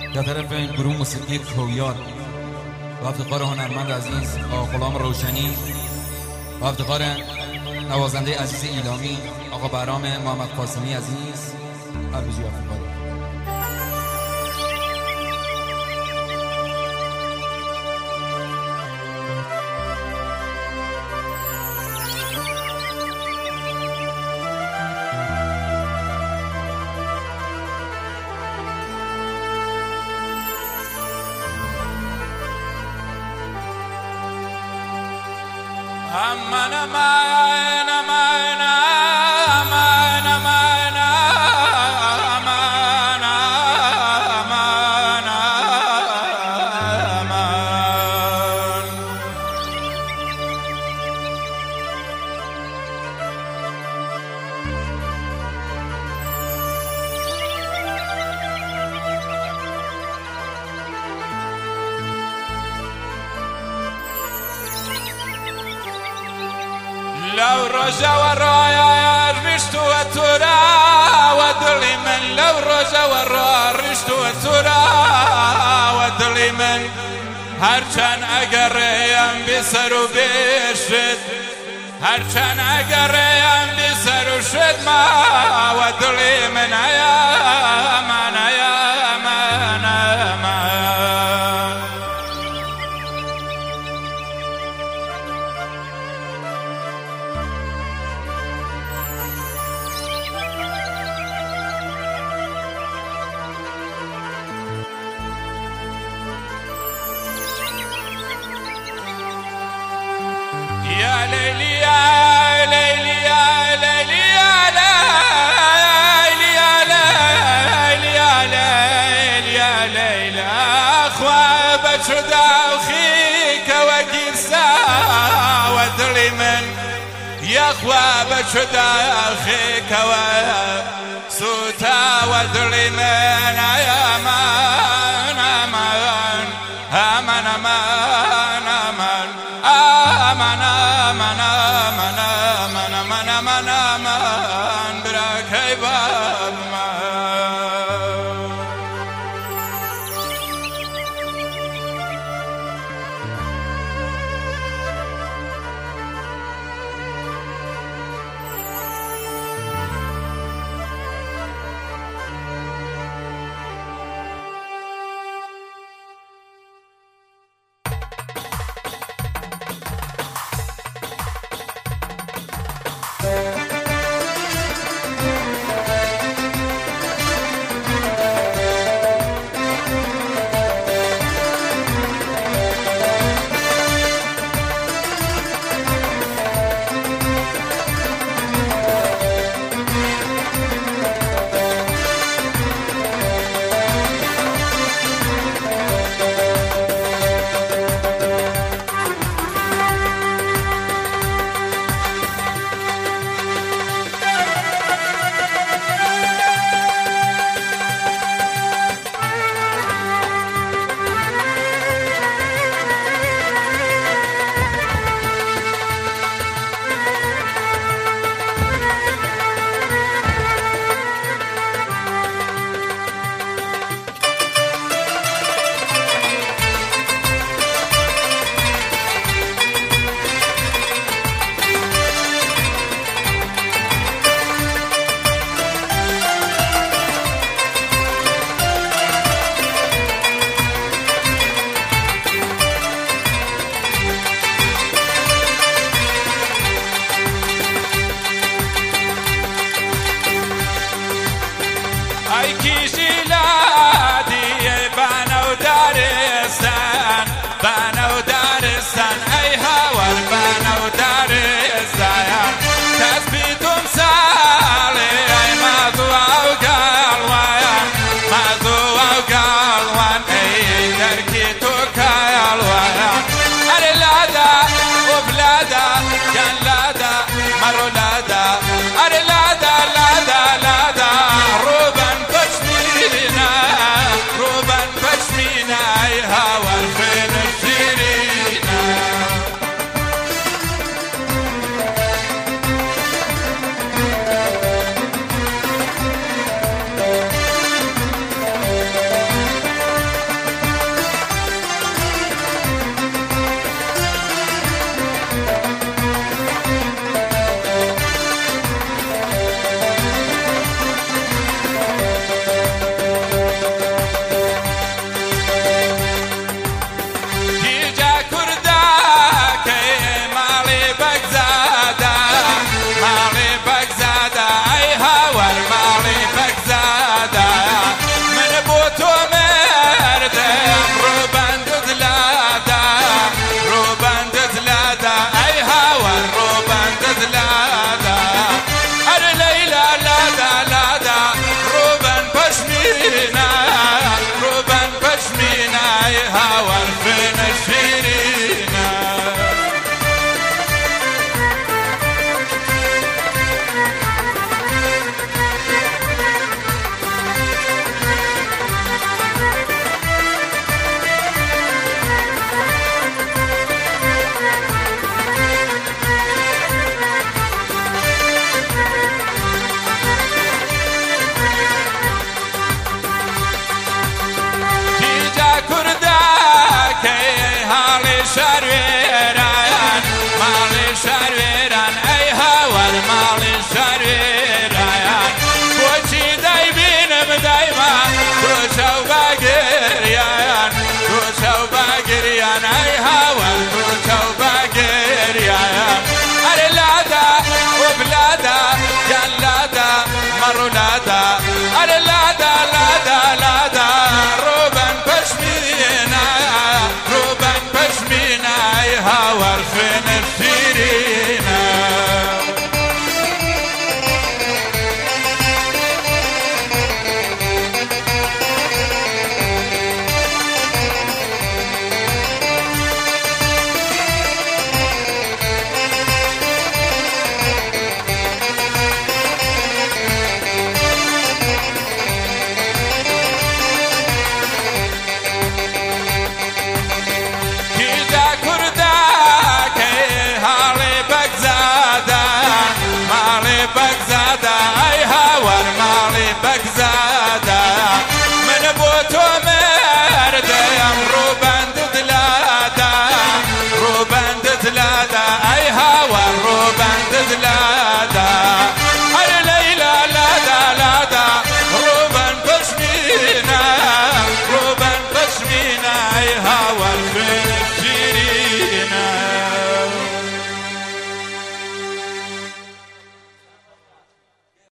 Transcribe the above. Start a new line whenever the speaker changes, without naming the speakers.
در طرف این گروه موسیقی کویار و افتخار هنرمند عزیز آقا غلام روشنی و افتخار نوازنده عزیز ایلامی آقا بهرام محمد قاسمی عزیز عربجی افتخار.
Aman aman aman aman aman aman aman aman لو رجا ورايا رشت وترى ودلي من لو رجا ورايا رشت وترى ودلي من هرچن اگریم بسر و بشد هرچن اگریم بسر و شد ما ودلي من يا من يا من يا ليلي يا ليلي يا ليلي يا ليلي يا ليلي يا ليلي يا ليلي أخوة شدا وخيك وقرسا ودلي من يا أخوة شدا وخيك وسوتا ودلي من يا من أمان أمان أمان أمان aman aman aman aman aman aman aman bırak ey babama. Ay kişiladi bana udaristan bana udaristan ay havar bana udaristan tasbitum sali ay madwa galwan madwa galwan ay derki to kalwan arlada oblada jalada marolada arlada lada lada ruban دايما دوشة وباقريان دوشة وباقريان اي هوا دوشة وباقريان اللادا وبلادا جلادا مرو لادا اللادا لادا